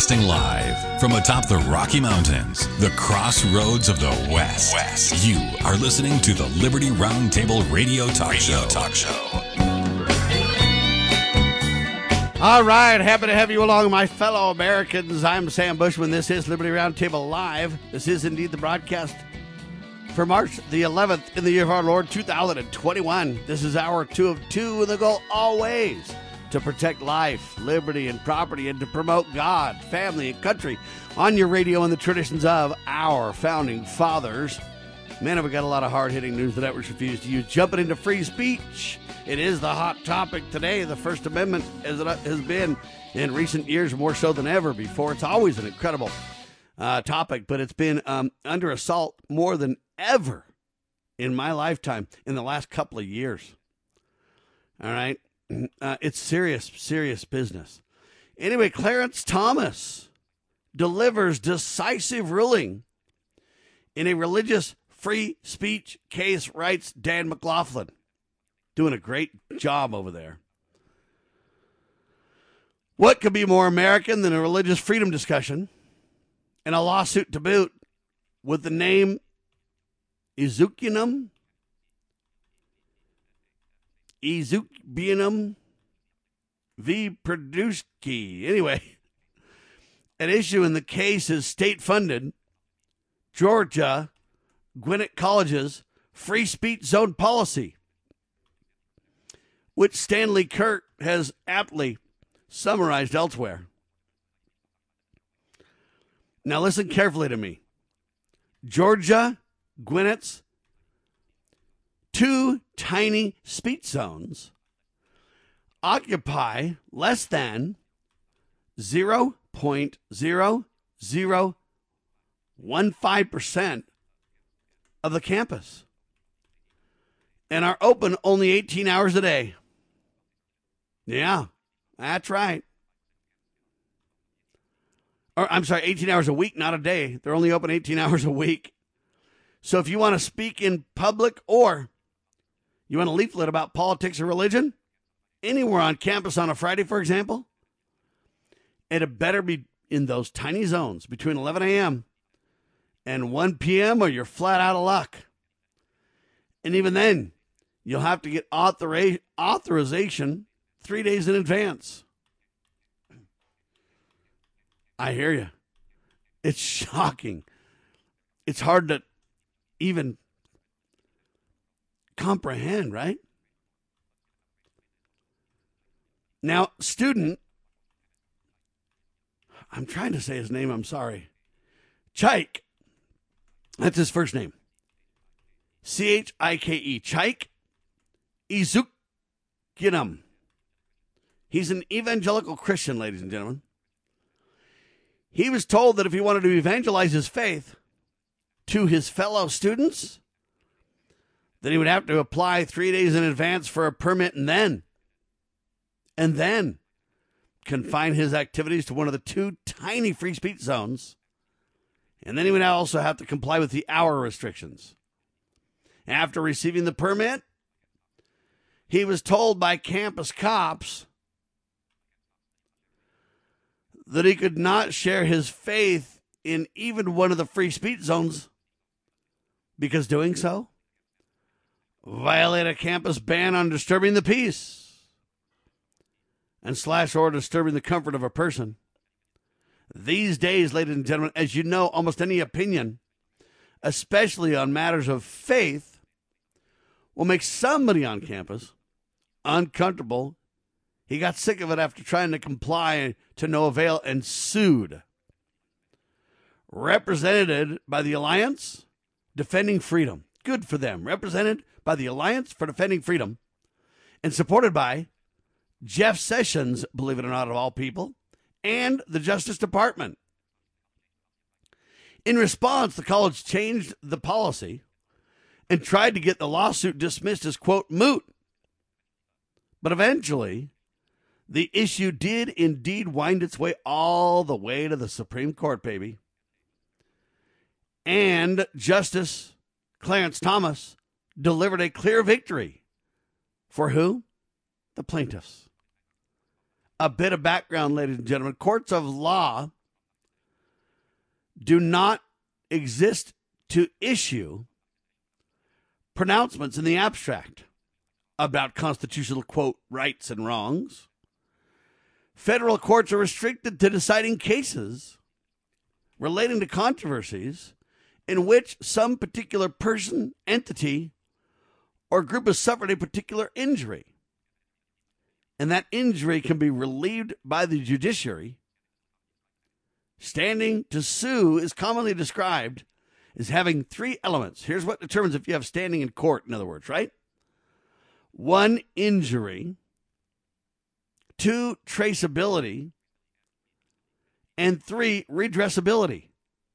Broadcasting live from atop the Rocky Mountains, the crossroads of the West. You are listening to the Liberty Roundtable Radio Talk Show. All right, happy to have you along, my fellow Americans. I'm Sam Bushman. This is Liberty Roundtable Live. This is indeed the broadcast for March the 11th in the year of our Lord 2021. This is hour 2 of 2, and the goal always to protect life, liberty, and property, and to promote God, family, and country on your radio and the traditions of our founding fathers. Man, have we got a lot of hard-hitting news the networks refuse to use. Jumping into free speech. It is the hot topic today. The First Amendment, as it has been in recent years, more so than ever before. It's always an incredible topic, but it's been under assault more than ever in my lifetime in the last couple of years. All right? It's serious business. Anyway, Clarence Thomas delivers decisive ruling in a religious free speech case, writes Dan McLaughlin. Doing a great job over there. What could be more American than a religious freedom discussion and a lawsuit to boot with the name Ezukianum V. Produsky. Anyway, at issue in the case is state-funded Georgia Gwinnett College's free speech zone policy, which Stanley Kurt has aptly summarized elsewhere. Now listen carefully to me. Georgia Gwinnett's two tiny speech zones occupy less than 0.0015% of the campus and are open only 18 hours a day. Yeah, that's right. Or, I'm sorry, 18 hours a week, not a day. They're only open 18 hours a week. So if you want to speak in public or you want a leaflet about politics or religion, anywhere on campus on a Friday, for example, it better be in those tiny zones between 11 a.m. and 1 p.m. or you're flat out of luck. And even then, you'll have to get authorization 3 days in advance. I hear you. It's shocking. It's hard to even comprehend, right? Now, student, I'm trying to say his name, I'm sorry. Chike, that's his first name. Chike, Chike Ezukianum. He's an evangelical Christian, ladies and gentlemen. He was told that if he wanted to evangelize his faith to his fellow students, then he would have to apply 3 days in advance for a permit and then confine his activities to one of the two tiny free speech zones. And then he would also have to comply with the hour restrictions. After receiving the permit, he was told by campus cops that he could not share his faith in even one of the free speech zones because doing so violate a campus ban on disturbing the peace and / or disturbing the comfort of a person. These days, ladies and gentlemen, as you know, almost any opinion, especially on matters of faith, will make somebody on campus uncomfortable. He got sick of it after trying to comply to no avail and sued. Represented by the Alliance Defending Freedom. Good for them. Represented by the Alliance for Defending Freedom and supported by Jeff Sessions, believe it or not, of all people, and the Justice Department. In response, the college changed the policy and tried to get the lawsuit dismissed as, quote, moot. But eventually, the issue did indeed wind its way all the way to the Supreme Court, baby. And Justice Clarence Thomas delivered a clear victory. For who? The plaintiffs. A bit of background, ladies and gentlemen. Courts of law do not exist to issue pronouncements in the abstract about constitutional, quote, rights and wrongs. Federal courts are restricted to deciding cases relating to controversies in which some particular person, entity, or group has suffered a particular injury. And that injury can be relieved by the judiciary. Standing to sue is commonly described as having three elements. Here's what determines if you have standing in court, in other words, right? 1, injury. 2, traceability. And 3, redressability.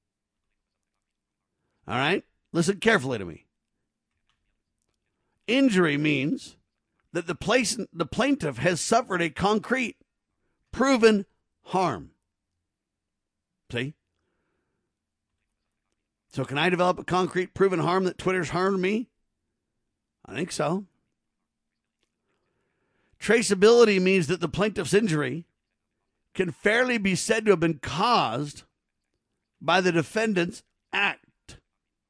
All right? Listen carefully to me. Injury means that the plaintiff has suffered a concrete, proven harm. See? So can I develop a concrete, proven harm that Twitter's harmed me? I think so. Traceability means that the plaintiff's injury can fairly be said to have been caused by the defendant's act.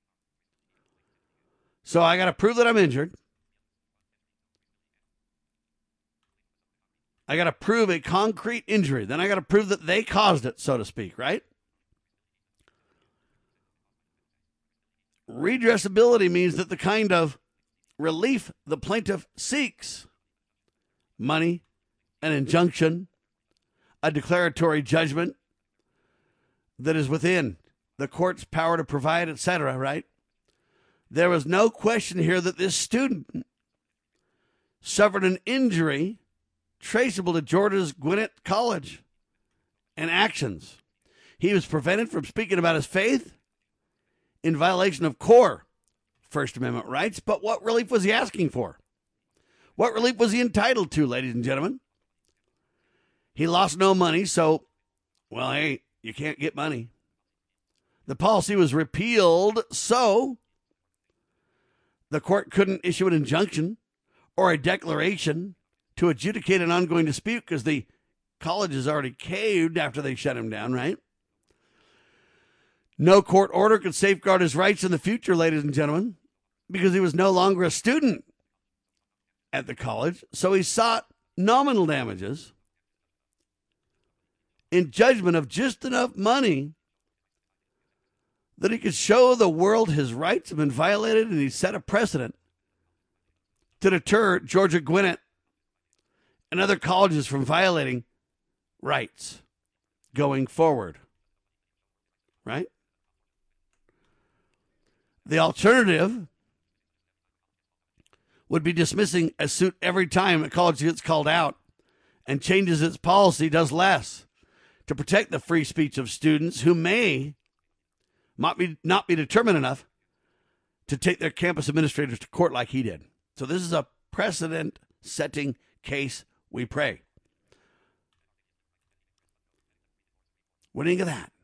So I got to prove that I'm injured. I got to prove a concrete injury. Then I got to prove that they caused it, so to speak, right? Redressability means that the kind of relief the plaintiff seeks, money, an injunction, a declaratory judgment that is within the court's power to provide, etc., right? There was no question here that this student suffered an injury traceable to Georgia's Gwinnett College and actions. He was prevented from speaking about his faith in violation of core First Amendment rights, but what relief was he asking for? What relief was he entitled to, ladies and gentlemen? He lost no money, so, well, hey, you can't get money. The policy was repealed, so the court couldn't issue an injunction or a declaration to adjudicate an ongoing dispute because the college has already caved after they shut him down, right? No court order could safeguard his rights in the future, ladies and gentlemen, because he was no longer a student at the college. So he sought nominal damages in judgment of just enough money that he could show the world his rights have been violated, and he set a precedent to deter Georgia Gwinnett and other colleges from violating rights going forward. Right? The alternative would be dismissing a suit every time a college gets called out and changes its policy, does less to protect the free speech of students who may not be determined enough to take their campus administrators to court like he did. So this is a precedent-setting case, we pray. What do you think of that?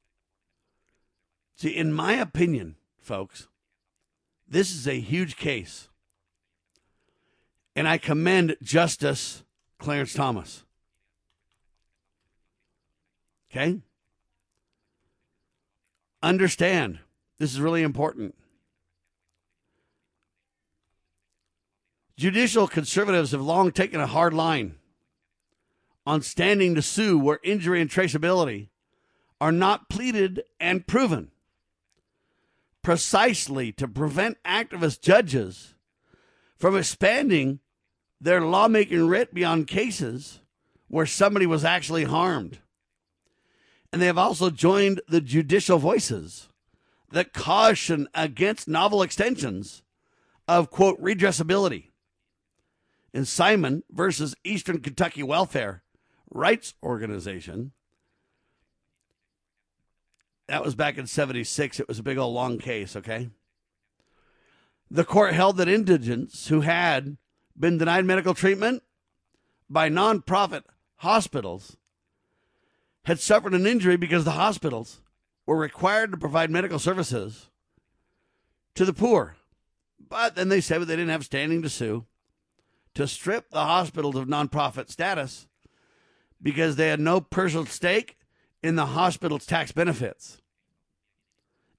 See, in my opinion, folks, this is a huge case. And I commend Justice Clarence Thomas. Okay? Understand, this is really important. Judicial conservatives have long taken a hard line on standing to sue where injury and traceability are not pleaded and proven, precisely to prevent activist judges from expanding their lawmaking writ beyond cases where somebody was actually harmed. And they have also joined the judicial voices that caution against novel extensions of, quote, redressability. In Simon versus Eastern Kentucky Welfare Rights Organization, that was back in 1976. It was a big old long case, okay? The court held that indigents who had been denied medical treatment by nonprofit hospitals had suffered an injury because the hospitals were required to provide medical services to the poor. But then they said they didn't have standing to sue to strip the hospitals of nonprofit status because they had no personal stake in the hospital's tax benefits.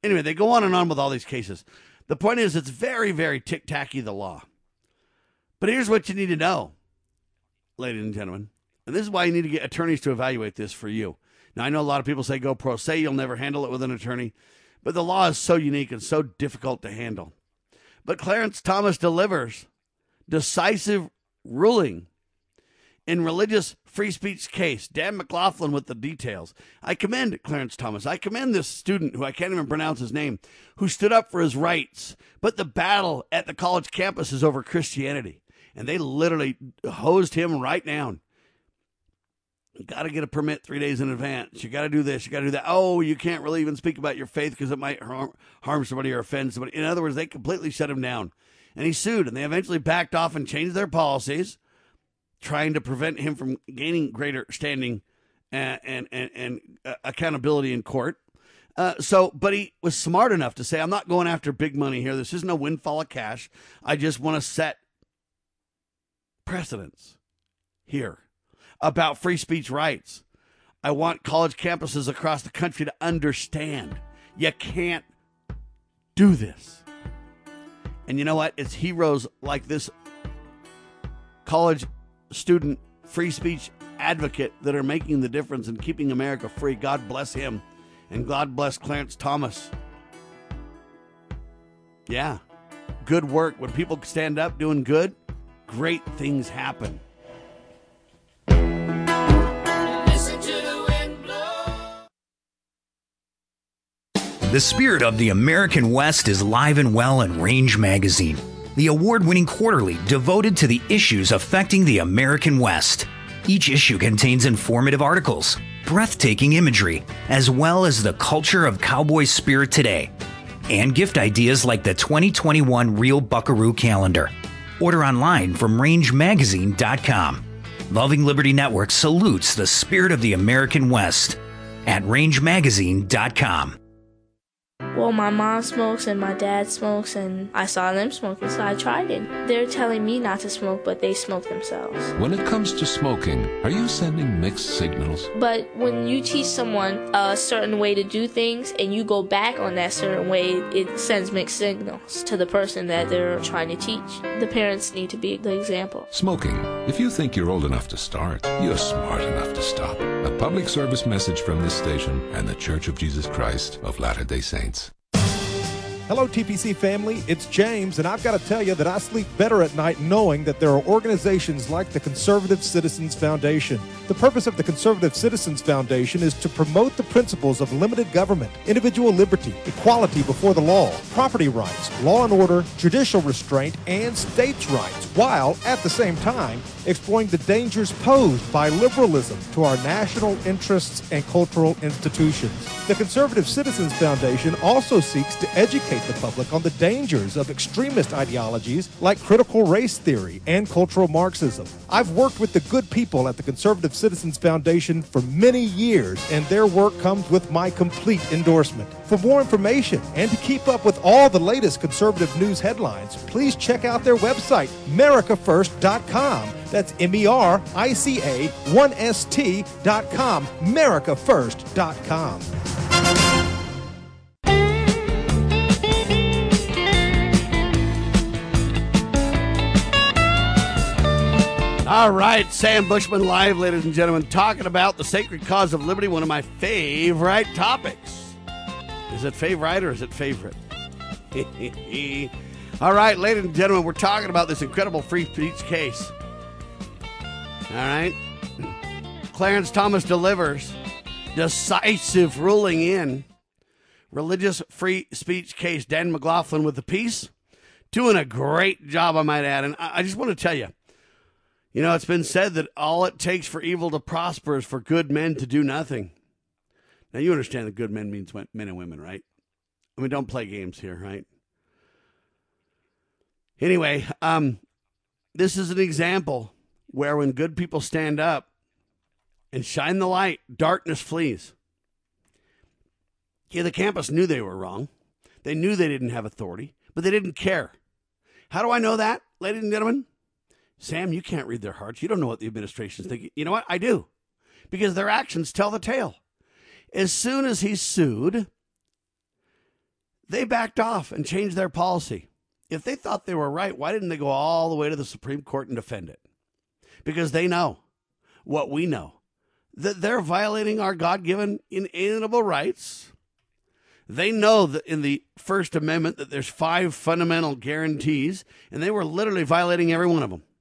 Anyway, they go on and on with all these cases. The point is, it's very, very tic-tacky, the law. But here's what you need to know, ladies and gentlemen. And this is why you need to get attorneys to evaluate this for you. Now, I know a lot of people say go pro se, you'll never handle it with an attorney. But the law is so unique and so difficult to handle. But Clarence Thomas delivers decisive ruling in religious free speech case. Dan McLaughlin with the details. I commend Clarence Thomas. I commend this student, who I can't even pronounce his name, who stood up for his rights. But the battle at the college campus is over Christianity. And they literally hosed him right down. You got to get a permit 3 days in advance. You got to do this. You got to do that. Oh, you can't really even speak about your faith because it might harm somebody or offend somebody. In other words, they completely shut him down. And he sued, and they eventually backed off and changed their policies, trying to prevent him from gaining greater standing and accountability in court. But he was smart enough to say, I'm not going after big money here. This is no windfall of cash. I just want to set precedents here about free speech rights. I want college campuses across the country to understand you can't do this. And you know what? It's heroes like this college student free speech advocate that are making the difference in keeping America free. God bless him. And God bless Clarence Thomas. Yeah. Good work. When people stand up doing good, great things happen. The spirit of the American West is live and well in Range Magazine, the award-winning quarterly devoted to the issues affecting the American West. Each issue contains informative articles, breathtaking imagery, as well as the culture of cowboy spirit today, and gift ideas like the 2021 Real Buckaroo calendar. Order online from rangemagazine.com. Loving Liberty Network salutes the spirit of the American West at rangemagazine.com. Well, my mom smokes and my dad smokes, and I saw them smoking, so I tried it. They're telling me not to smoke, but they smoke themselves. When it comes to smoking, are you sending mixed signals? But when you teach someone a certain way to do things and you go back on that certain way, it sends mixed signals to the person that they're trying to teach. The parents need to be the example. Smoking. If you think you're old enough to start, you're smart enough to stop. A public service message from this station and the Church of Jesus Christ of Latter-day Saints. Hello, TPC family. It's James, and I've got to tell you that I sleep better at night knowing that there are organizations like the Conservative Citizens Foundation. The purpose of the Conservative Citizens Foundation is to promote the principles of limited government, individual liberty, equality before the law, property rights, law and order, judicial restraint, and states' rights, while, at the same time, exploring the dangers posed by liberalism to our national interests and cultural institutions. The Conservative Citizens Foundation also seeks to educate the public on the dangers of extremist ideologies like critical race theory and cultural Marxism. I've worked with the good people at the Conservative Citizens Foundation for many years, and their work comes with my complete endorsement. For more information and to keep up with all the latest conservative news headlines, please check out their website, mericafirst.com. That's MERICA1ST.com, mericafirst.com. All right, Sam Bushman live, ladies and gentlemen, talking about the sacred cause of liberty, one of my favorite topics. Is it favorite or is it favorite? All right, ladies and gentlemen, we're talking about this incredible free speech case. All right. Clarence Thomas delivers decisive ruling in religious free speech case. Dan McLaughlin with the piece. Doing a great job, I might add. And I just want to tell you, you know, it's been said that all it takes for evil to prosper is for good men to do nothing. Now, you understand that good men means men and women, right? I mean, don't play games here, right? Anyway, this is an example where when good people stand up and shine the light, darkness flees. Yeah, the campus knew they were wrong. They knew they didn't have authority, but they didn't care. How do I know that, ladies and gentlemen? Sam, you can't read their hearts. You don't know what the administration's thinking. You know what? I do. Because their actions tell the tale. As soon as he sued, They backed off and changed their policy. If they thought they were right, why didn't they go all the way to the Supreme Court and defend it? Because they know what we know, that they're violating our God-given inalienable rights. They know that in the First Amendment that there's 5 fundamental guarantees, and they were literally violating every one of them.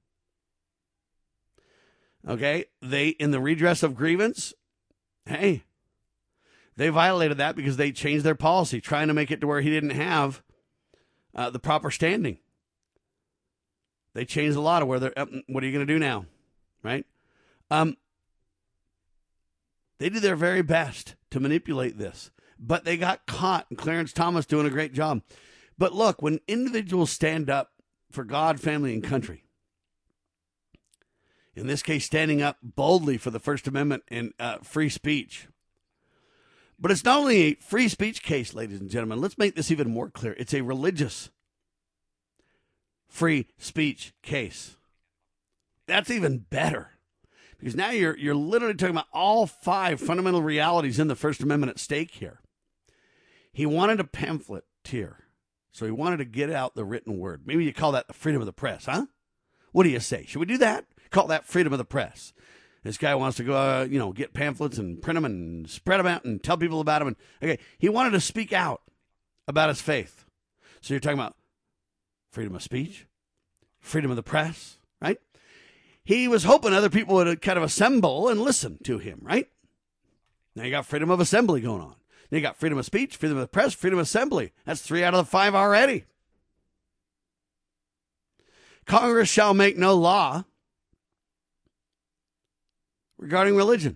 Okay? They, in the redress of grievance, hey, they violated that because they changed their policy, trying to make it to where he didn't have the proper standing. They changed a lot of where they're, what are you going to do now? Right? They did their very best to manipulate this, but they got caught, and Clarence Thomas doing a great job. But look, when individuals stand up for God, family, and country, in this case, standing up boldly for the First Amendment and free speech. But it's not only a free speech case, ladies and gentlemen. Let's make this even more clear. It's a religious free speech case. That's even better. Because now you're literally talking about all 5 fundamental realities in the First Amendment at stake here. He wanted a pamphleteer, so he wanted to get out the written word. Maybe you call that the freedom of the press, huh? What do you say? Should we do that? Call that freedom of the press. This guy wants to go, get pamphlets and print them and spread them out and tell people about them. Okay, he wanted to speak out about his faith. So you're talking about freedom of speech, freedom of the press, right? He was hoping other people would kind of assemble and listen to him, right? Now you got freedom of assembly going on. Then you got freedom of speech, freedom of the press, freedom of assembly. That's 3 out of the 5 already. Congress shall make no law regarding religion.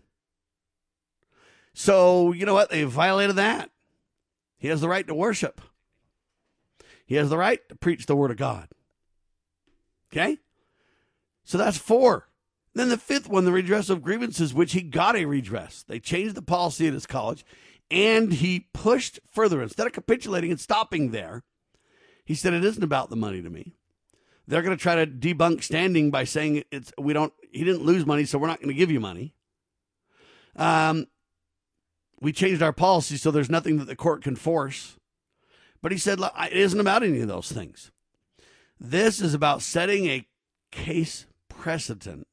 So, you know what? They violated that. He has the right to worship. He has the right to preach the word of God. Okay? So that's 4. Then the 5th one, the redress of grievances, which he got a redress. They changed the policy at his college, and he pushed further. Instead of capitulating and stopping there, he said, it isn't about the money to me. They're going to try to debunk standing by saying he didn't lose money, so we're not going to give you money. We changed our policy, so there's nothing that the court can force. But he said, it isn't about any of those things. This is about setting a case precedent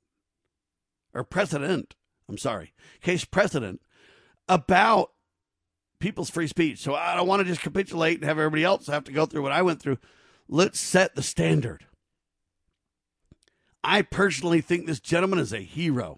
about people's free speech. So I don't want to just capitulate and have everybody else have to go through what I went through. Let's set the standard. I personally think this gentleman is a hero.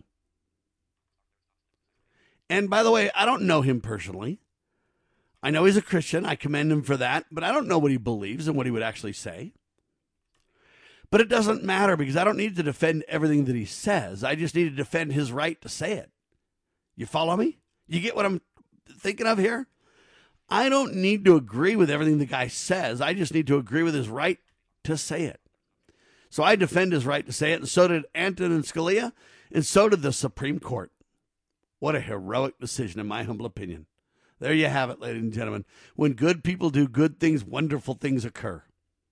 And by the way, I don't know him personally. I know he's a Christian. I commend him for that. But I don't know what he believes and what he would actually say. But it doesn't matter because I don't need to defend everything that he says. I just need to defend his right to say it. You follow me? You get what I'm thinking of here? I don't need to agree with everything the guy says. I just need to agree with his right to say it. So I defend his right to say it, and so did Antonin Scalia, and so did the Supreme Court. What a heroic decision, in my humble opinion. There you have it, ladies and gentlemen. When good people do good things, wonderful things occur.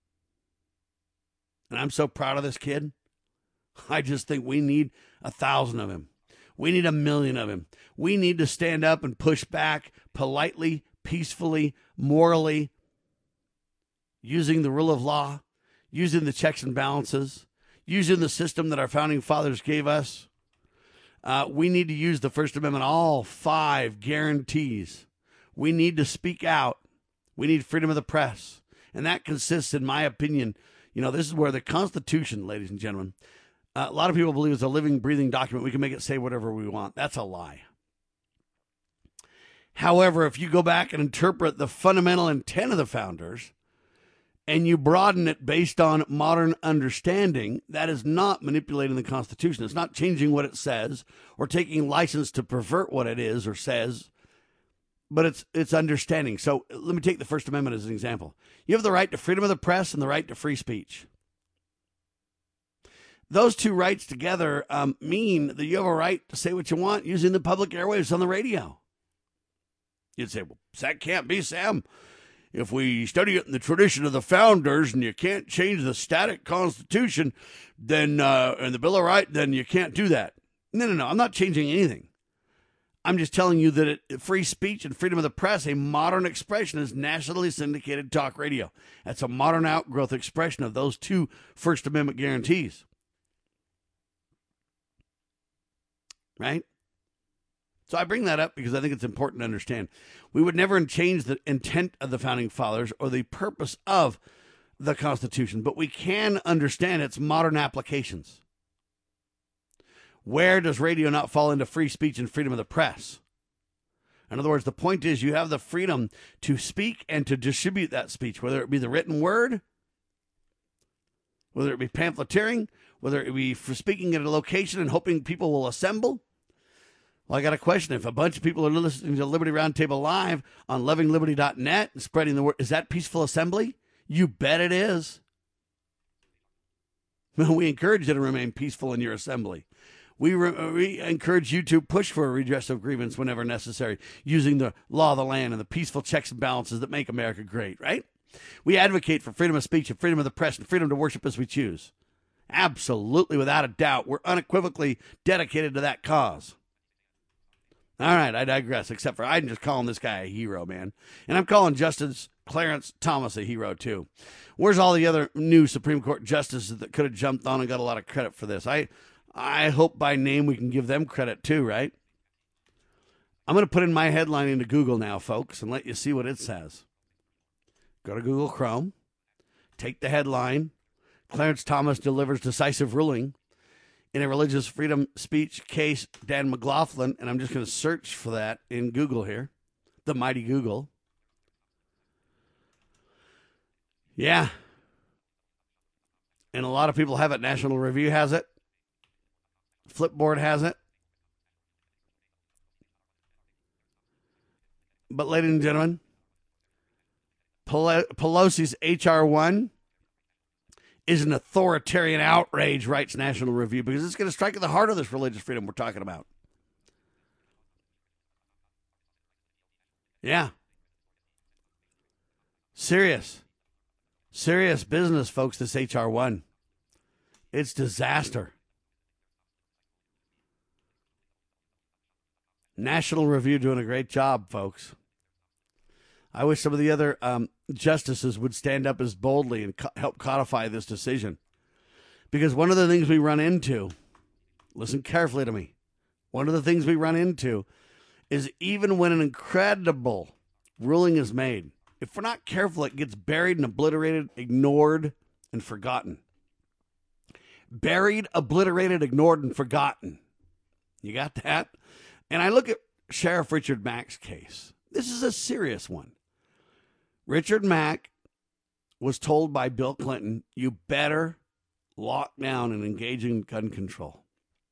And I'm so proud of this kid. I just think we need 1,000 of him. We need 1,000,000 of him. We need to stand up and push back politely, peacefully, morally, using the rule of law, using the checks and balances, using the system that our founding fathers gave us. We need to use the First Amendment, all 5 guarantees. We need to speak out. We need freedom of the press. And that consists, in my opinion, this is where the Constitution, ladies and gentlemen, a lot of people believe it's a living, breathing document. We can make it say whatever we want. That's a lie. However, if you go back and interpret the fundamental intent of the founders, and you broaden it based on modern understanding, that is not manipulating the Constitution. It's not changing what it says or taking license to pervert what it is or says, but it's understanding. So let me take the First Amendment as an example. You have the right to freedom of the press and the right to free speech. Those 2 rights together mean that you have a right to say what you want using the public airwaves on the radio. You'd say, well, that can't be, Sam. If we study it in the tradition of the founders and you can't change the static Constitution, then and the Bill of Rights, then you can't do that. No. I'm not changing anything. I'm just telling you that free speech and freedom of the press, a modern expression, is nationally syndicated talk radio. That's a modern outgrowth expression of those two First Amendment guarantees. Right? So I bring that up because I think it's important to understand. We would never change the intent of the Founding Fathers or the purpose of the Constitution, but we can understand its modern applications. Where does radio not fall into free speech and freedom of the press? In other words, the point is you have the freedom to speak and to distribute that speech, whether it be the written word, whether it be pamphleteering, whether it be for speaking at a location and hoping people will assemble. Well, I got a question. If a bunch of people are listening to Liberty Roundtable Live on lovingliberty.net and spreading the word, is that peaceful assembly? You bet it is. We encourage you to remain peaceful in your assembly. We encourage you to push for a redress of grievance whenever necessary, using the law of the land and the peaceful checks and balances that make America great, right? We advocate for freedom of speech and freedom of the press and freedom to worship as we choose. Absolutely, without a doubt. We're unequivocally dedicated to that cause. All right, I digress, except for I'm just calling this guy a hero, man. And I'm calling Justice Clarence Thomas a hero, too. Where's all the other new Supreme Court justices that could have jumped on and got a lot of credit for this? I hope by name we can give them credit too, right? I'm going to put in my headline into Google now, folks, and let you see what it says. Go to Google Chrome, take the headline, Clarence Thomas delivers decisive ruling in a religious freedom speech case, Dan McLaughlin, and I'm just going to search for that in Google here, the mighty Google. Yeah. And a lot of people have it. National Review has it. Flipboard has it. But, ladies and gentlemen, Pelosi's H.R. 1 is an authoritarian outrage, writes National Review, because it's going to strike at the heart of this religious freedom we're talking about. Yeah. Serious business, folks, this H.R. 1. It's disaster. National Review doing a great job, folks. I wish some of the other justices would stand up as boldly and help codify this decision. Because one of the things we run into, listen carefully to me, one of the things we run into is even when an incredible ruling is made, if we're not careful, it gets buried and obliterated, ignored, and forgotten. Buried, obliterated, ignored, and forgotten. You got that? And I look at Sheriff Richard Mack's case. This is a serious one. Richard Mack was told by Bill Clinton, you better lock down and engage in gun control.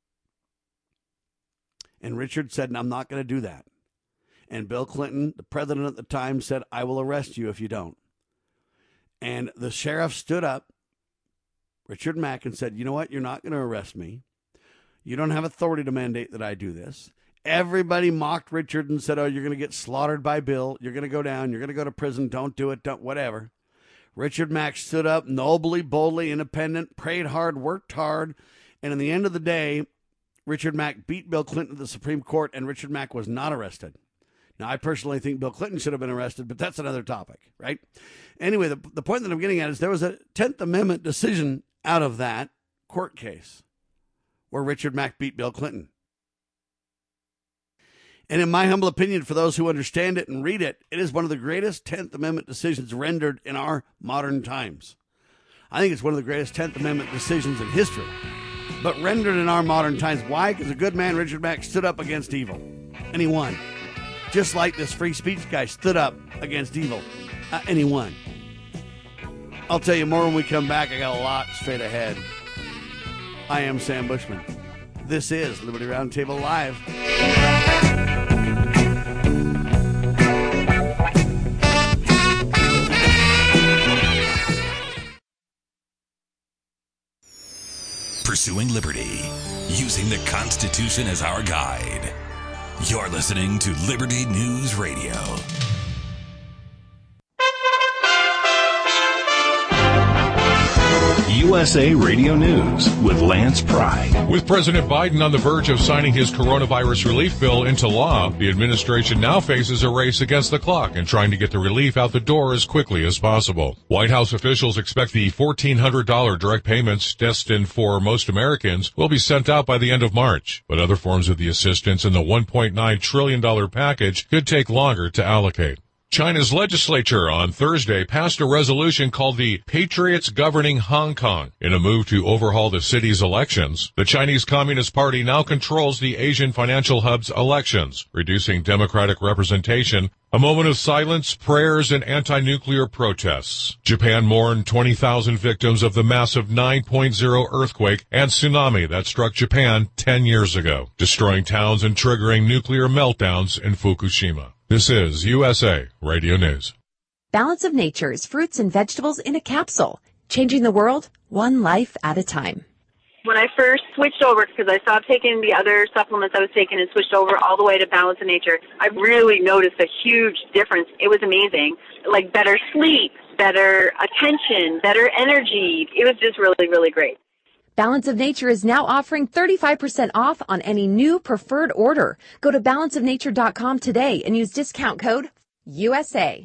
And Richard said, I'm not going to do that. And Bill Clinton, the president at the time, said, I will arrest you if you don't. And the sheriff stood up, Richard Mack, and said, you know what? You're not going to arrest me. You don't have authority to mandate that I do this. Everybody mocked Richard and said, oh, you're going to get slaughtered by Bill. You're going to go down. You're going to go to prison. Don't do it. Don't, whatever. Richard Mack stood up nobly, boldly, independent, prayed hard, worked hard. And in the end of the day, Richard Mack beat Bill Clinton to the Supreme Court, and Richard Mack was not arrested. Now, I personally think Bill Clinton should have been arrested, but that's another topic, right? Anyway, the point that I'm getting at is there was a 10th Amendment decision out of that court case where Richard Mack beat Bill Clinton. And in my humble opinion, for those who understand it and read it, it is one of the greatest 10th Amendment decisions rendered in our modern times. I think it's one of the greatest 10th Amendment decisions in history, but rendered in our modern times. Why? Because a good man, Richard Mack, stood up against evil, and he won. Just like this free speech guy stood up against evil, and he won. I'll tell you more when we come back. I got a lot straight ahead. I am Sam Bushman. This is Liberty Roundtable Live. Pursuing liberty, using the Constitution as our guide. You're listening to Liberty News Radio. USA Radio News with Lance Pry. With President Biden on the verge of signing his coronavirus relief bill into law, the administration now faces a race against the clock in trying to get the relief out the door as quickly as possible. White House officials expect the $1,400 direct payments destined for most Americans will be sent out by the end of March, but other forms of the assistance in the $1.9 trillion package could take longer to allocate. China's legislature on Thursday passed a resolution called the Patriots Governing Hong Kong. In a move to overhaul the city's elections, the Chinese Communist Party now controls the Asian financial hub's elections, reducing democratic representation. A moment of silence, prayers, and anti-nuclear protests. Japan mourned 20,000 victims of the massive 9.0 earthquake and tsunami that struck Japan 10 years ago, destroying towns and triggering nuclear meltdowns in Fukushima. This is USA Radio News. Balance of Nature's fruits and vegetables in a capsule, changing the world one life at a time. When I first switched over, because I stopped taking the other supplements I was taking and switched over all the way to Balance of Nature, I really noticed a huge difference. It was amazing. Like better sleep, better attention, better energy. It was just really, really great. Balance of Nature is now offering 35% off on any new preferred order. Go to balanceofnature.com today and use discount code USA.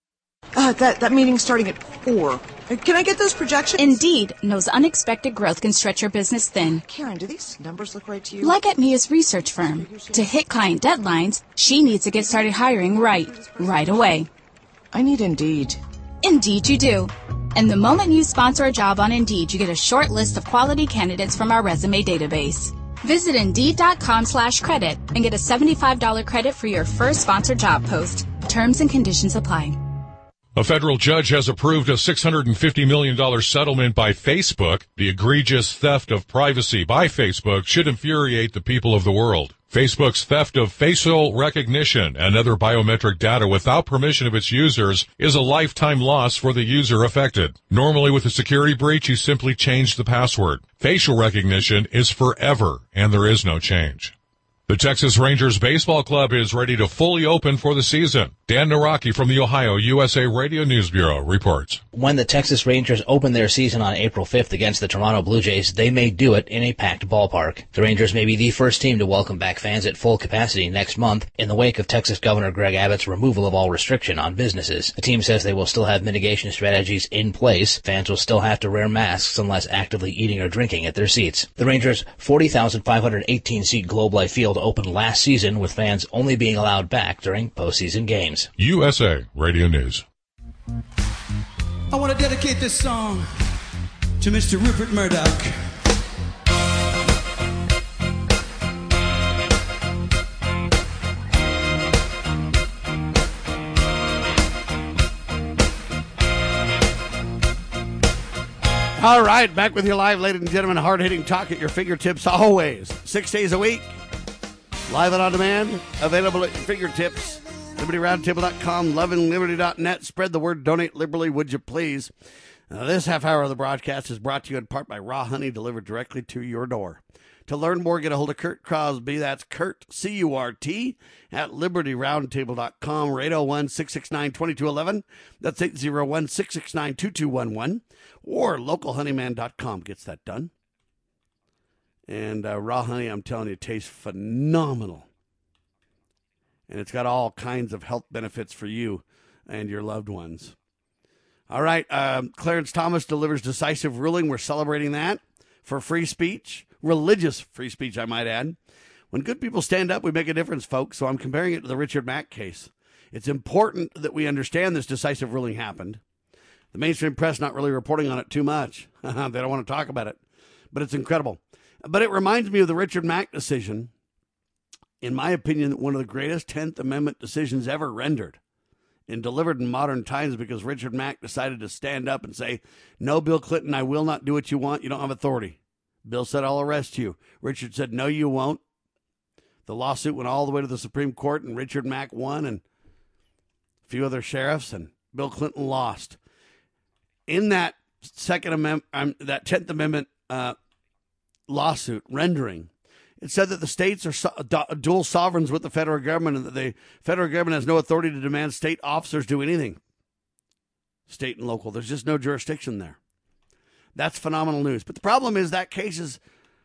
That meeting's starting at 4. Can I get those projections? Indeed knows unexpected growth can stretch your business thin. Karen, do these numbers look right to you? Like at Mia's research firm. To hit client deadlines, she needs to get started hiring right away. I need Indeed. Indeed you do. And the moment you sponsor a job on Indeed, you get a short list of quality candidates from our resume database. Visit Indeed.com/credit and get a $75 credit for your first sponsored job post. Terms and conditions apply. A federal judge has approved a $650 million settlement by Facebook. The egregious theft of privacy by Facebook should infuriate the people of the world. Facebook's theft of facial recognition and other biometric data without permission of its users is a lifetime loss for the user affected. Normally, with a security breach, you simply change the password. Facial recognition is forever, and there is no change. The Texas Rangers Baseball Club is ready to fully open for the season. Dan Naraki from the Ohio USA Radio News Bureau reports. When the Texas Rangers open their season on April 5th against the Toronto Blue Jays, they may do it in a packed ballpark. The Rangers may be the first team to welcome back fans at full capacity next month in the wake of Texas Governor Greg Abbott's removal of all restriction on businesses. The team says they will still have mitigation strategies in place. Fans will still have to wear masks unless actively eating or drinking at their seats. The Rangers' 40,518-seat Globe Life Field opened last season, with fans only being allowed back during postseason games. USA Radio News. I want to dedicate this song to Mr. Rupert Murdoch. All right, back with you live, ladies and gentlemen. Hard-hitting talk at your fingertips always. 6 days a week. Live and on demand. Available at your fingertips. LibertyRoundtable.com, lovingliberty.net. Spread the word. Donate liberally, would you please? This half hour of the broadcast is brought to you in part by Raw Honey, delivered directly to your door. To learn more, get a hold of Kurt Crosby. That's Kurt, C-U-R-T, at LibertyRoundtable.com, or 801-669-2211. That's 801-669-2211. Or localhoneyman.com gets that done. And Raw Honey, I'm telling you, tastes phenomenal. And it's got all kinds of health benefits for you and your loved ones. All right, Clarence Thomas delivers decisive ruling. We're celebrating that for free speech, religious free speech, I might add. When good people stand up, we make a difference, folks. So I'm comparing it to the Richard Mack case. It's important that we understand this decisive ruling happened. The mainstream press not really reporting on it too much. They don't want to talk about it, but it's incredible. But it reminds me of the Richard Mack decision. In my opinion, one of the greatest 10th Amendment decisions ever rendered and delivered in modern times, because Richard Mack decided to stand up and say, no, Bill Clinton, I will not do what you want. You don't have authority. Bill said, I'll arrest you. Richard said, no, you won't. The lawsuit went all the way to the Supreme Court, and Richard Mack won, and a few other sheriffs, and Bill Clinton lost. In that Second Amendment, that 10th Amendment lawsuit rendering, it said that the states are dual sovereigns with the federal government, and that the federal government has no authority to demand state officers do anything. State and local. There's just no jurisdiction there. That's phenomenal news. But the problem is that case is,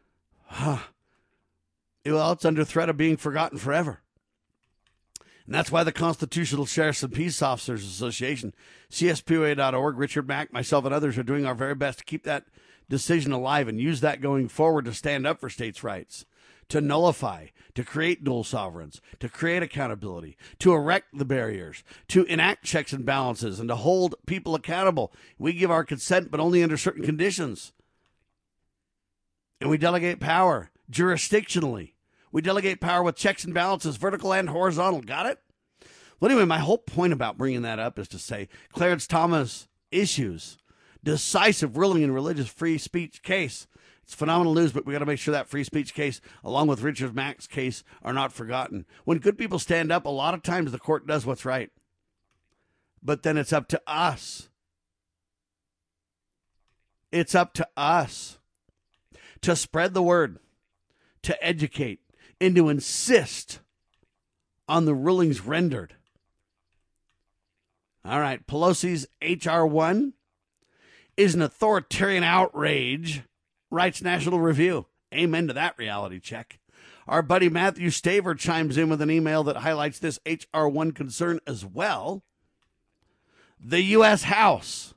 it's under threat of being forgotten forever. And that's why the Constitutional Sheriffs and Peace Officers Association, CSPOA.org, Richard Mack, myself, and others are doing our very best to keep that decision alive and use that going forward to stand up for states' rights, to nullify, to create dual sovereigns, to create accountability, to erect the barriers, to enact checks and balances, and to hold people accountable. We give our consent, but only under certain conditions. And we delegate power jurisdictionally. We delegate power with checks and balances, vertical and horizontal. Got it? Well, anyway, my whole point about bringing that up is to say Clarence Thomas issues decisive ruling in religious free speech case. It's phenomenal news, but we got to make sure that free speech case, along with Richard Mack's case, are not forgotten. When good people stand up, a lot of times the court does what's right. But then it's up to us. It's up to us to spread the word, to educate, and to insist on the rulings rendered. All right, Pelosi's H.R. 1 is an authoritarian outrage, writes National Review. Amen to that reality check. Our buddy Matthew Staver chimes in with an email that highlights this H.R. 1 concern as well. The U.S. House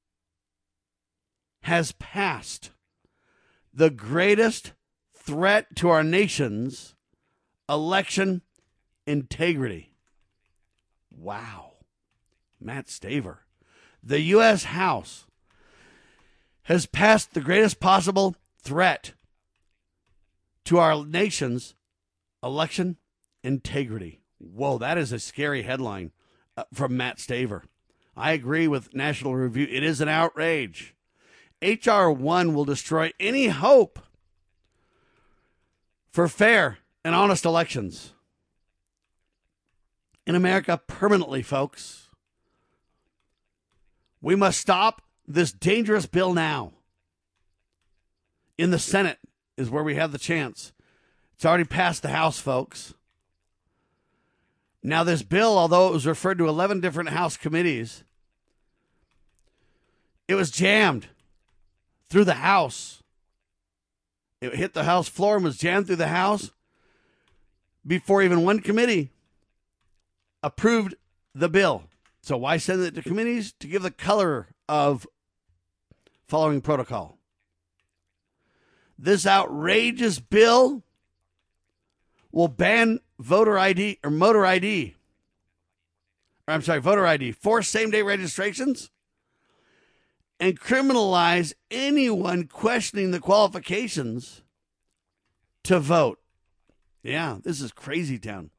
has passed the greatest threat to our nation's election integrity. Wow. Matt Staver. The U.S. House has passed the greatest possible threat to our nation's election integrity. Whoa, that is a scary headline from Matt Staver. I agree with National Review. It is an outrage. H.R. 1 will destroy any hope for fair and honest elections in America permanently, folks. We must stop this dangerous bill now. In the Senate is where we have the chance. It's already passed the House, folks. Now, this bill, although it was referred to 11 different House committees, it was jammed through the House. It hit the House floor and was jammed through the House before even one committee approved the bill. So why send it to committees? To give the color of following protocol. This outrageous bill will ban voter ID, force same-day registrations, and criminalize anyone questioning the qualifications to vote. Yeah, this is crazy town.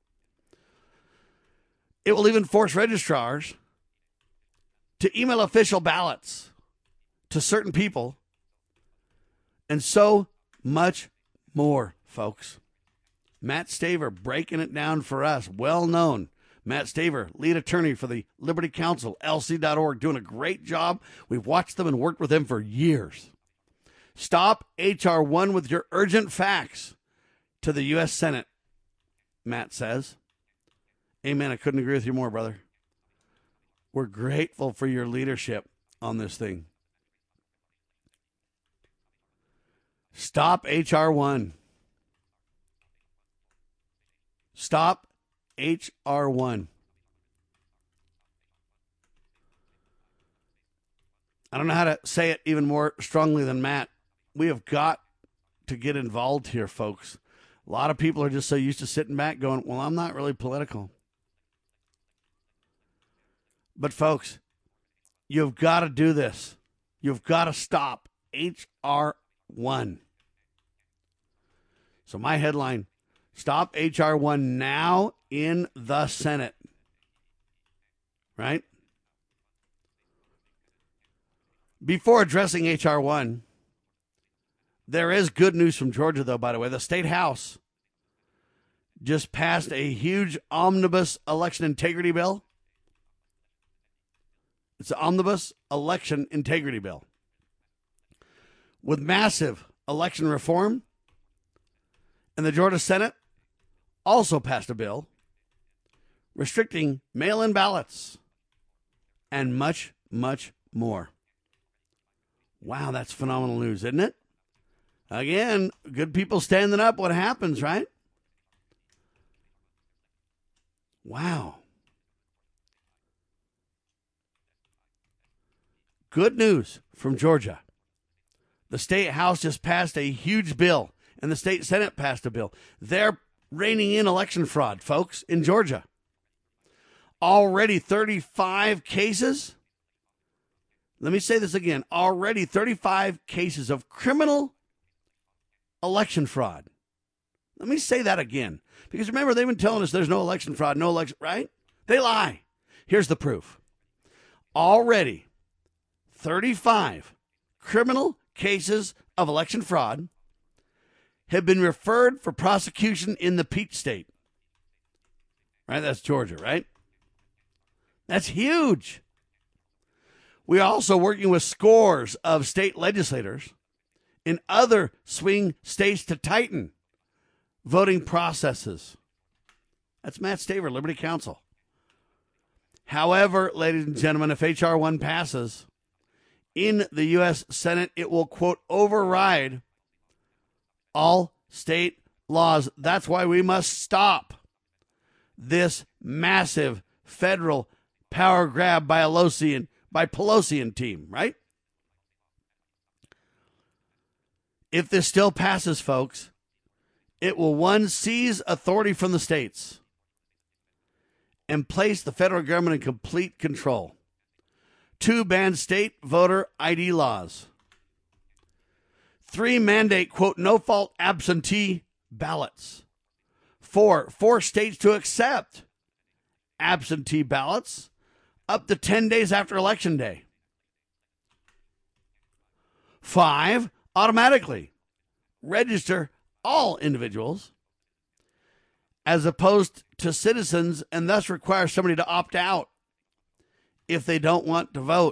It will even force registrars to email official ballots to certain people, and so much more, folks. Matt Staver breaking it down for us, well known. Matt Staver, lead attorney for the Liberty Council, LC.org, doing a great job. We've watched them and worked with them for years. Stop H.R. 1 with your urgent fax to the U.S. Senate, Matt says. Amen. I couldn't agree with you more, brother. We're grateful for your leadership on this thing. Stop H.R. 1. Stop H.R. 1. I don't know how to say it even more strongly than Matt. We have got to get involved here, folks. A lot of people are just so used to sitting back going, well, I'm not really political. But, folks, you've got to do this. You've got to stop H.R. 1. So my headline, stop H.R. 1 now in the Senate. Right? Before addressing H.R. 1, there is good news from Georgia, though, by the way. The state house just passed a huge omnibus election integrity bill. It's an omnibus election integrity bill with massive election reform. And the Georgia Senate also passed a bill restricting mail-in ballots and much, much more. Wow, that's phenomenal news, isn't it? Again, good people standing up. What happens, right? Wow. Good news from Georgia. The state house just passed a huge bill, and the state Senate passed a bill. They're reining in election fraud, folks, in Georgia. Already 35 cases. Let me say this again. Already 35 cases of criminal election fraud. Let me say that again. Because remember, they've been telling us there's no election fraud, no election, right? They lie. Here's the proof. Already 35 criminal cases of election fraud have been referred for prosecution in the Peach State. Right? That's Georgia, right? That's huge. We are also working with scores of state legislators in other swing states to tighten voting processes. That's Matt Staver, Liberty Counsel. However, ladies and gentlemen, if H.R. 1 passes in the U.S. Senate, it will, quote, override all state laws. That's why we must stop this massive federal power grab by Pelosi and team, right? If this still passes, folks, it will, one, seize authority from the states and place the federal government in complete control. 2, ban state voter ID laws. 3, mandate, quote, no-fault absentee ballots. 4, force states to accept absentee ballots up to 10 days after Election Day. 5, automatically register all individuals as opposed to citizens and thus require somebody to opt out if they don't want to vote.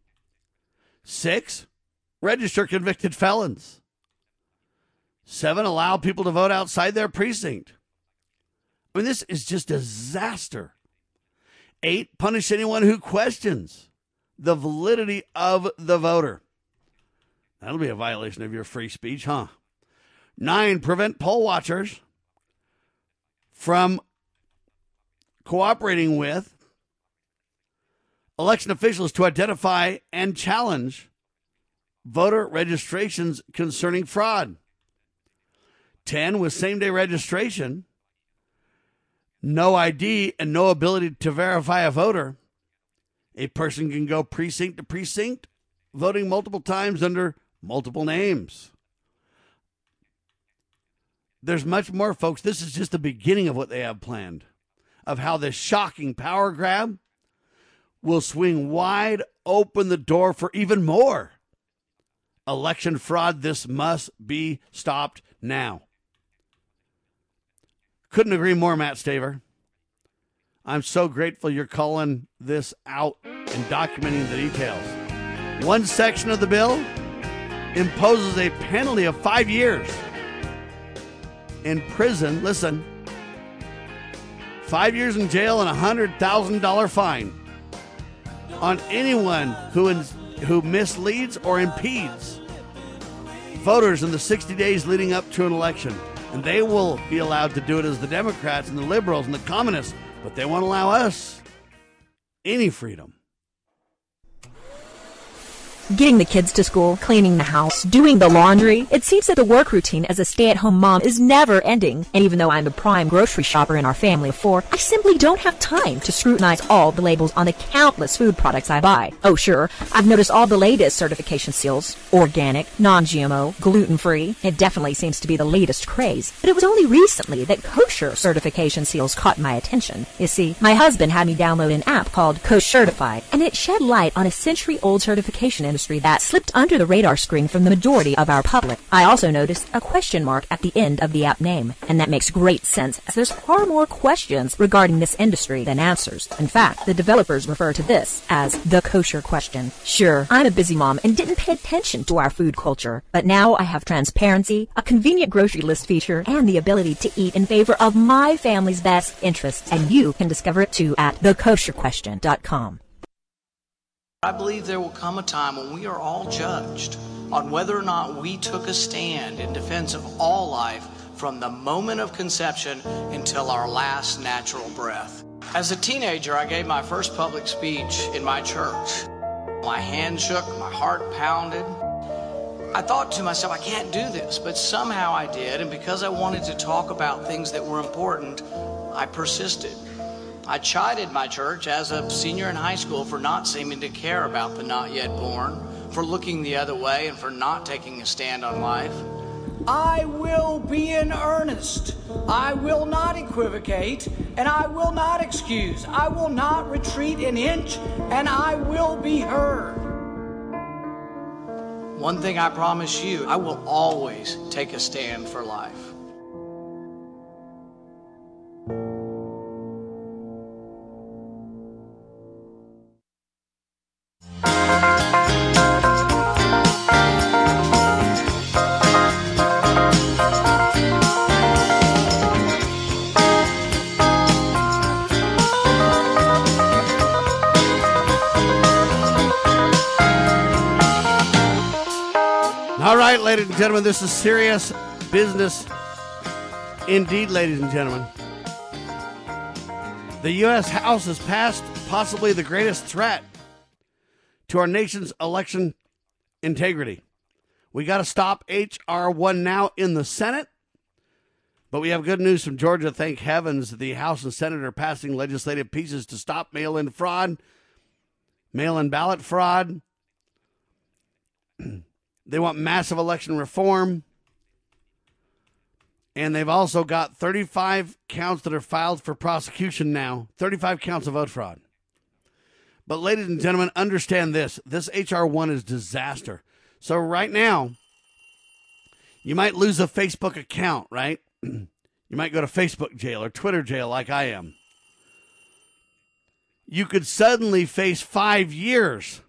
6, register convicted felons. 7, allow people to vote outside their precinct. I mean, this is just a disaster. 8, punish anyone who questions the validity of the voter. That'll be a violation of your free speech, huh? 9, prevent poll watchers from cooperating with election officials to identify and challenge voter registrations concerning fraud. 10, with same-day registration, no ID, and no ability to verify a voter, a person can go precinct to precinct, voting multiple times under multiple names. There's much more, folks. This is just the beginning of what they have planned, of how this shocking power grab will swing wide open the door for even more election fraud. This must be stopped now. Couldn't agree more, Matt Staver. I'm so grateful you're calling this out and documenting the details. One section of the bill imposes a penalty of 5 years in prison. Listen, 5 years in jail and $100,000 fine on anyone who misleads or impedes voters in the 60 days leading up to an election. And they will be allowed to do it as the Democrats and the liberals and the communists, but they won't allow us any freedom. Getting the kids to school, cleaning the house, doing the laundry. It seems that the work routine as a stay-at-home mom is never ending. And even though I'm the prime grocery shopper in our family of 4, I simply don't have time to scrutinize all the labels on the countless food products I buy. Oh sure, I've noticed all the latest certification seals. Organic, non-GMO, gluten-free. It definitely seems to be the latest craze. But it was only recently that kosher certification seals caught my attention. You see, my husband had me download an app called Koshertified, and it shed light on a century-old certification industry that slipped under the radar screen from the majority of our public. I also noticed a question mark at the end of the app name, and that makes great sense as there's far more questions regarding this industry than answers. In fact, the developers refer to this as the kosher question. Sure, I'm a busy mom and didn't pay attention to our food culture, but now I have transparency, a convenient grocery list feature, and the ability to eat in favor of my family's best interests, and you can discover it too at thekosherquestion.com. I believe there will come a time when we are all judged on whether or not we took a stand in defense of all life from the moment of conception until our last natural breath. As a teenager, I gave my first public speech in my church. My hand shook, my heart pounded. I thought to myself, I can't do this, but somehow I did, and because I wanted to talk about things that were important, I persisted. I chided my church as a senior in high school for not seeming to care about the not yet born, for looking the other way, and for not taking a stand on life. I will be in earnest. I will not equivocate, and I will not excuse. I will not retreat an inch, and I will be heard. One thing I promise you, I will always take a stand for life. All right, ladies and gentlemen, this is serious business indeed, ladies and gentlemen. The U.S. House has passed possibly the greatest threat to our nation's election integrity. We got to stop H.R. 1 now in the Senate, but we have good news from Georgia. Thank heavens the House and Senate are passing legislative pieces to stop mail-in fraud, mail-in ballot fraud. They want massive election reform. And they've also got 35 counts that are filed for prosecution now. 35 counts of vote fraud. But ladies and gentlemen, understand this. This H.R. 1 is disaster. So right now, you might lose a Facebook account, right? You might go to Facebook jail or Twitter jail like I am. You could suddenly face 5 years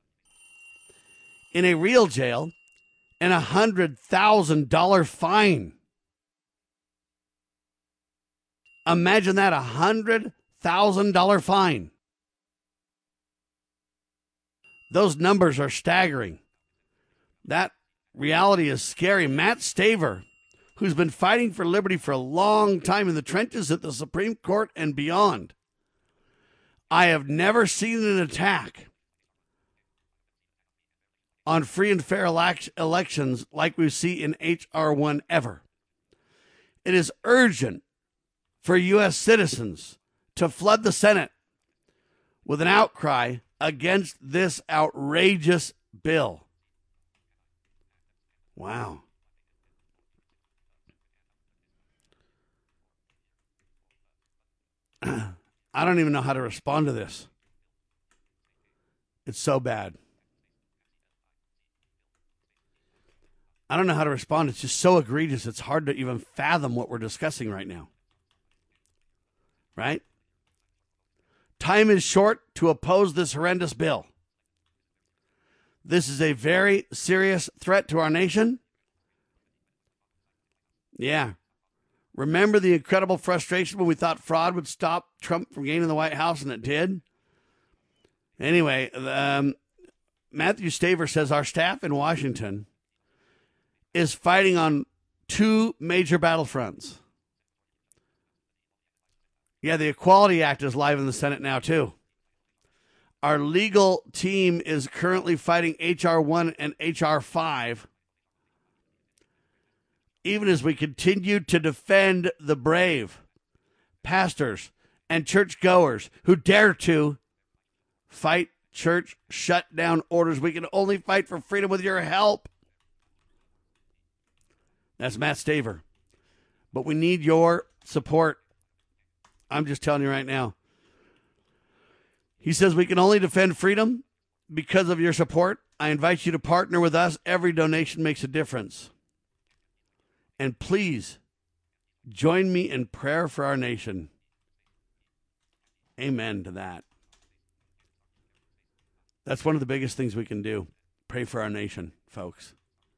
in a real jail and a $100,000 fine. Imagine that, $100,000 fine. Those numbers are staggering. That reality is scary. Matt Staver, who's been fighting for liberty for a long time in the trenches at the Supreme Court and beyond. I have never seen an attack on free and fair elections like we see in H.R. 1 ever. It is urgent for U.S. citizens to flood the Senate with an outcry against this outrageous bill. Wow. I don't even know how to respond to this. It's so bad. I don't know how to respond. It's just so egregious. It's hard to even fathom what we're discussing right now. Right? Time is short to oppose this horrendous bill. This is a very serious threat to our nation. Yeah. Remember the incredible frustration when we thought fraud would stop Trump from gaining the White House, and it did? Anyway, Matthew Staver says our staff in Washington is fighting on 2 major battlefronts. Yeah, the Equality Act is live in the Senate now, too. Our legal team is currently fighting H.R. 1 and H.R. 5, even as we continue to defend the brave pastors and churchgoers who dare to fight church shutdown orders. We can only fight for freedom with your help. That's Matt Staver. But we need your support. I'm just telling you right now. He says we can only defend freedom because of your support. I invite you to partner with us. Every donation makes a difference. And please join me in prayer for our nation. Amen to that. That's one of the biggest things we can do. Pray for our nation, folks.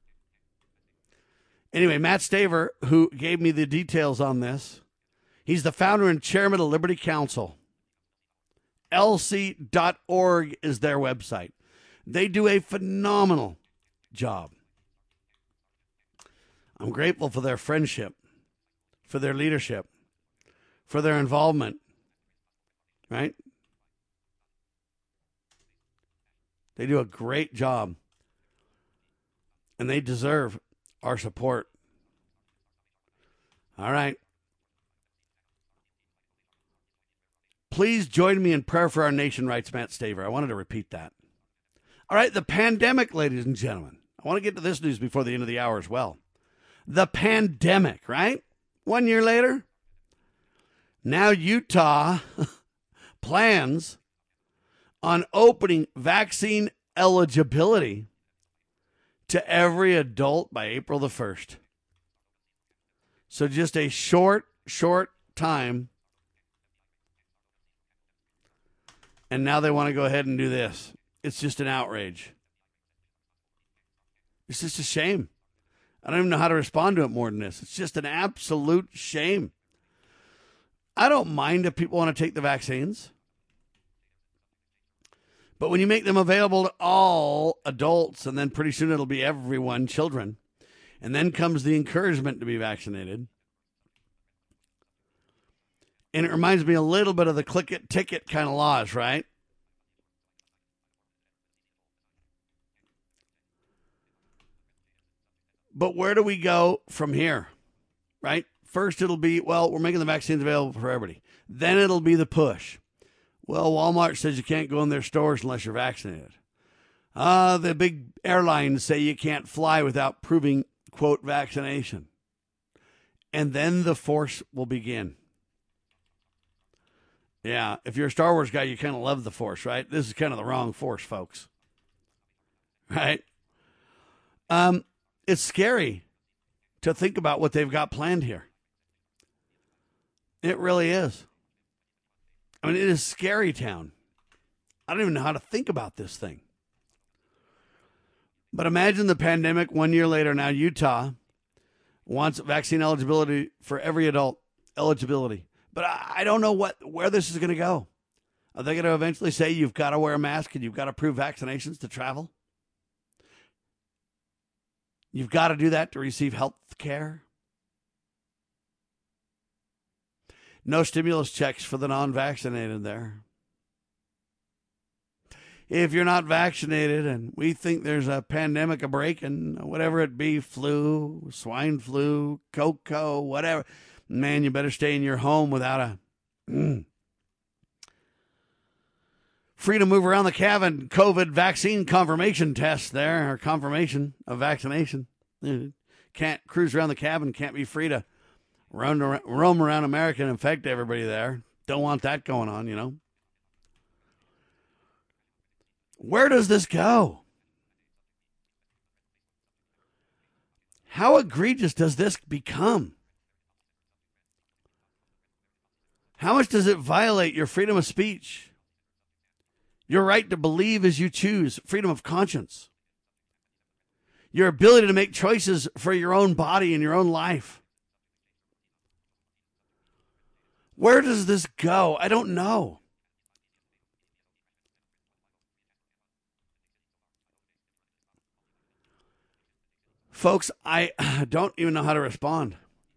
Anyway, Matt Staver, who gave me the details on this, he's the founder and chairman of Liberty Counsel. ELSI.org is their website. They do a phenomenal job. I'm grateful for their friendship, for their leadership, for their involvement, right? They do a great job, and they deserve our support. All right. Please join me in prayer for our nation, writes Matt Staver. I wanted to repeat that. All right, the pandemic, ladies and gentlemen. I want to get to this news before the end of the hour as well. The pandemic, right? 1 year later. Now Utah plans on opening vaccine eligibility to every adult by April the 1st. So just a short time. And now they want to go ahead and do this. It's just an outrage. It's just a shame. I don't even know how to respond to it more than this. It's just an absolute shame. I don't mind if people want to take the vaccines. But when you make them available to all adults, and then pretty soon it'll be everyone, children, and then comes the encouragement to be vaccinated. And it reminds me a little bit of the click it, ticket kind of laws, right? But where do we go from here, right? First it'll be, well, we're making the vaccines available for everybody. Then it'll be the push. Well, Walmart says you can't go in their stores unless you're vaccinated. The big airlines say you can't fly without proving, quote, vaccination. And then the force will begin. Yeah, if you're a Star Wars guy, you kind of love the force, right? This is kind of the wrong force, folks. Right? It's scary to think about what they've got planned here. It really is. I mean, it is scary town. I don't even know how to think about this thing. But imagine the pandemic 1 year later. Now Utah wants vaccine eligibility for every adult eligibility. But I don't know where this is going to go. Are they going to eventually say you've got to wear a mask and you've got to prove vaccinations to travel? You've got to do that to receive health care? No stimulus checks for the non-vaccinated there. If you're not vaccinated and we think there's a pandemic a breaking, whatever it be, flu, swine flu, cocoa, whatever, man, you better stay in your home without a free to move around the cabin COVID vaccine confirmation test there, or confirmation of vaccination. Can't cruise around the cabin, can't be free to roam around America and infect everybody there. Don't want that going on, you know. Where does this go? How egregious does this become? How much does it violate your freedom of speech? Your right to believe as you choose, freedom of conscience. Your ability to make choices for your own body and your own life. Where does this go? I don't know. Folks, I don't even know how to respond.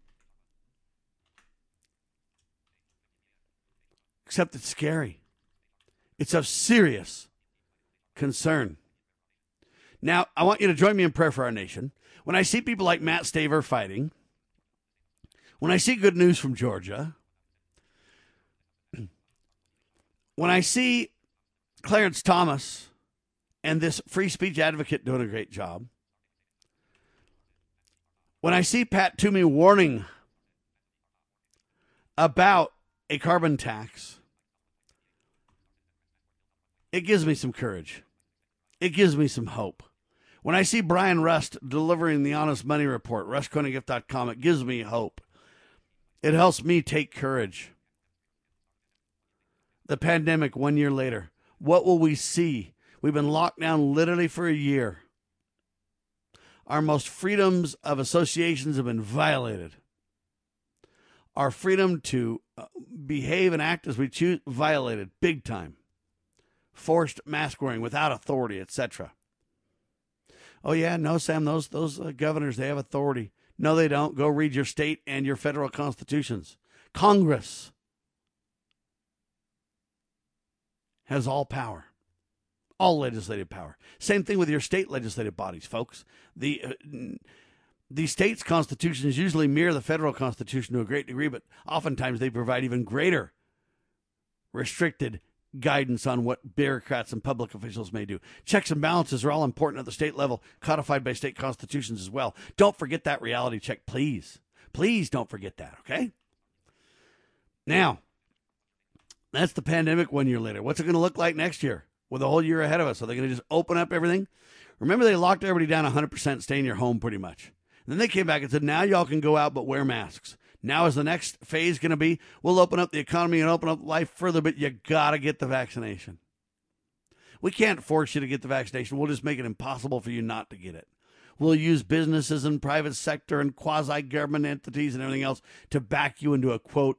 Except it's scary. It's of serious concern. Now, I want you to join me in prayer for our nation. When I see people like Matt Staver fighting, when I see good news from Georgia, when I see Clarence Thomas and this free speech advocate doing a great job, when I see Pat Toomey warning about a carbon tax, it gives me some courage. It gives me some hope. When I see Brian Rust delivering the Honest Money Report, rustcoinandgift.com, it gives me hope. It helps me take courage. The pandemic 1 year later, what will we see? We've been locked down literally for a year. Our most freedoms of associations have been violated. Our freedom to behave and act as we choose, violated big time. forced mask wearing without authority, etc. Oh, yeah, no, Sam, those governors, they have authority. No, they don't. Go read your state and your federal constitutions. Congress has all power, all legislative power. Same thing with your state legislative bodies, folks. The state's constitutions usually mirror the federal constitution to a great degree, but oftentimes they provide even greater restricted guidance on what bureaucrats and public officials may do. Checks and balances are all important at the state level, codified by state constitutions as well. Don't forget that reality check, please. Please don't forget that, okay? Now, that's the pandemic 1 year later. What's it going to look like next year with a whole year ahead of us? Are they going to just open up everything? Remember, they locked everybody down 100%, stay in your home pretty much. And then they came back and said, now y'all can go out but wear masks. Now is the next phase going to be, we'll open up the economy and open up life further, but you got to get the vaccination. We can't force you to get the vaccination. We'll just make it impossible for you not to get it. We'll use businesses and private sector and quasi-government entities and everything else to back you into a, quote,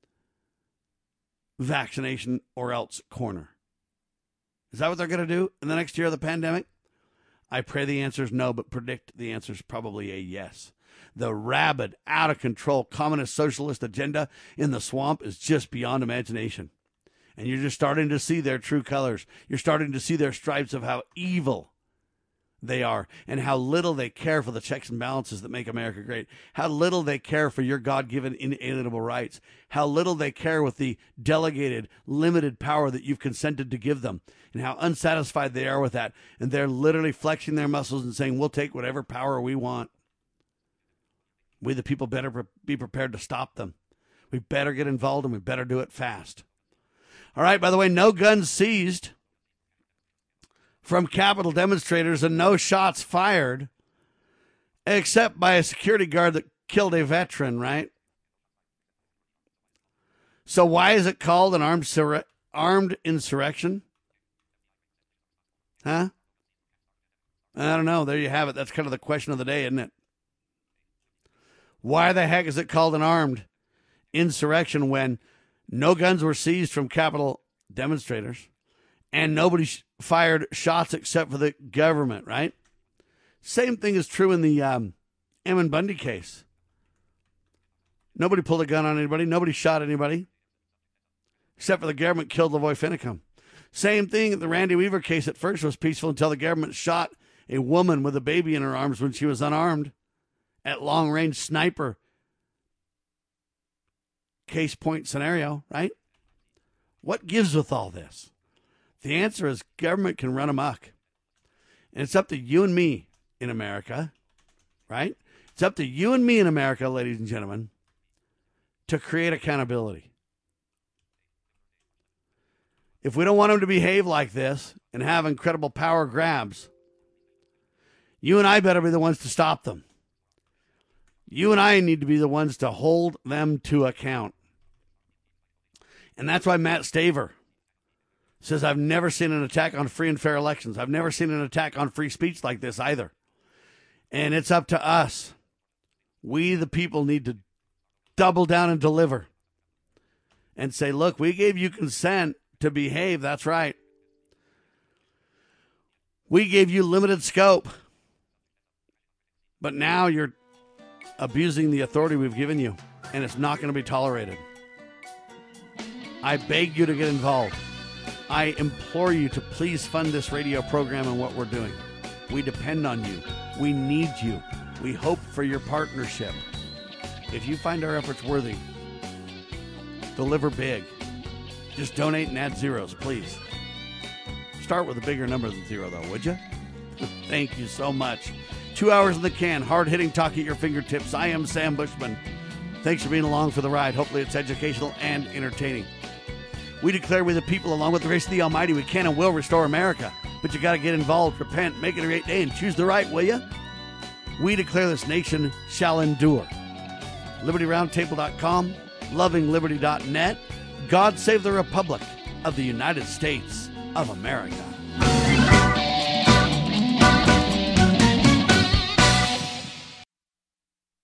vaccination or else corner. Is that what they're going to do in the next year of the pandemic? I pray the answer is no, but predict the answer is probably a yes. The rabid, out-of-control communist socialist agenda in the swamp is just beyond imagination. And you're just starting to see their true colors. You're starting to see their stripes of how evil they are and how little they care for the checks and balances that make America great. How little they care for your God-given inalienable rights. How little they care with the delegated, limited power that you've consented to give them. And how unsatisfied they are with that. And they're literally flexing their muscles and saying, we'll take whatever power we want. We, the people, better be prepared to stop them. We better get involved, and we better do it fast. All right, by the way, no guns seized from Capitol demonstrators and no shots fired, except by a security guard that killed a veteran, right? So why is it called an armed insurrection? Huh? I don't know. There you have it. That's kind of the question of the day, isn't it? Why the heck is it called an armed insurrection when no guns were seized from Capitol demonstrators and nobody fired shots except for the government, right? Same thing is true in the Ammon Bundy case. Nobody pulled a gun on anybody. Nobody shot anybody except for the government killed Lavoy Finicum. Same thing in the Randy Weaver case. At first was peaceful until the government shot a woman with a baby in her arms when she was unarmed. At long-range sniper case point scenario, right? What gives with all this? The answer is government can run amok. And it's up to you and me in America, right? It's up to you and me in America, ladies and gentlemen, to create accountability. If we don't want them to behave like this and have incredible power grabs, you and I better be the ones to stop them. You and I need to be the ones to hold them to account. And that's why Matt Staver says, I've never seen an attack on free and fair elections. I've never seen an attack on free speech like this either. And it's up to us. We, the people, need to double down and deliver. And say, look, we gave you consent to behave. That's right. We gave you limited scope. But now you're abusing the authority we've given you, and it's not going to be tolerated. I beg you to get involved. I implore you to please fund this radio program and what we're doing. We depend on you. We need you. We hope for your partnership. If you find our efforts worthy, deliver big. Just donate and add zeros, please. Start with a bigger number than zero, though, would you? Thank you so much. 2 hours in the can, hard-hitting talk at your fingertips. I am Sam Bushman. Thanks for being along for the ride. Hopefully it's educational and entertaining. We declare we the people, along with the grace of the Almighty, we can and will restore America. But you got to get involved, repent, make it a great day, and choose the right, will you? We declare this nation shall endure. LibertyRoundtable.com, LovingLiberty.net. God save the Republic of the United States of America.